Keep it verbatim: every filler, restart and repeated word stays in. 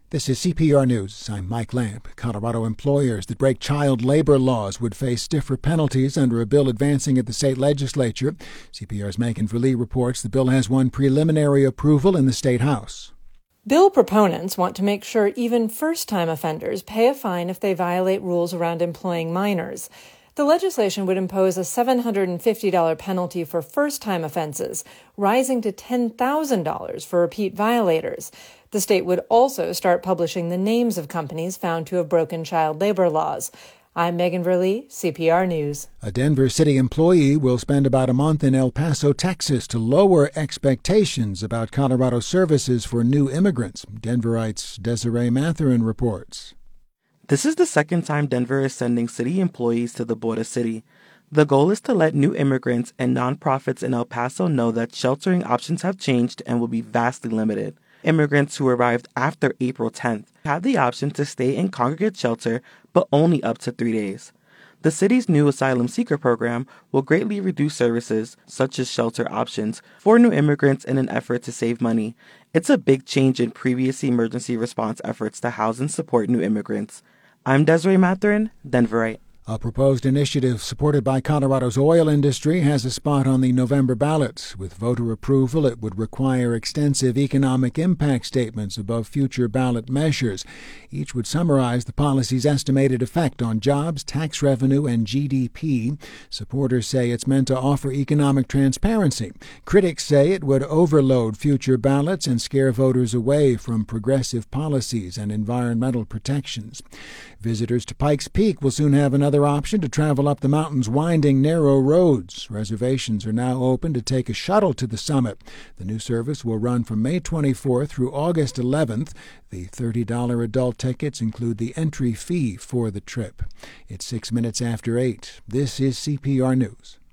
This is C P R News. I'm Mike Lamb. Colorado employers that break child labor laws would face stiffer penalties under a bill advancing at the state legislature. C P R's Megan Verlee reports the bill has won preliminary approval in the state house. Bill proponents want to make sure even first-time offenders pay a fine if they violate rules around employing minors. The legislation would impose a seven hundred fifty dollars penalty for first-time offenses, rising to ten thousand dollars for repeat violators. The state would also start publishing the names of companies found to have broken child labor laws. I'm Megan Verlee, C P R News. A Denver City employee will spend about a month in El Paso, Texas, to lower expectations about Colorado services for new immigrants. Denverite's Desiree Matherin reports. This is the second time Denver is sending city employees to the border city. The goal is to let new immigrants and nonprofits in El Paso know that sheltering options have changed and will be vastly limited. Immigrants who arrived after April tenth have the option to stay in congregate shelter, but only up to three days. The city's new asylum seeker program will greatly reduce services, such as shelter options, for new immigrants in an effort to save money. It's a big change in previous emergency response efforts to house and support new immigrants. I'm Desiree Matherin, Denverite. A proposed initiative supported by Colorado's oil industry has a spot on the November ballot. With voter approval, it would require extensive economic impact statements above future ballot measures. Each would summarize the policy's estimated effect on jobs, tax revenue, and G D P. Supporters say it's meant to offer economic transparency. Critics say it would overload future ballots and scare voters away from progressive policies and environmental protections. Visitors to Pikes Peak will soon have another option to travel up the mountain's winding, narrow roads. Reservations are now open to take a shuttle to the summit. The new service will run from May twenty-fourth through August eleventh. The thirty dollars adult tickets include the entry fee for the trip. It's six minutes after eight. This is C P R News.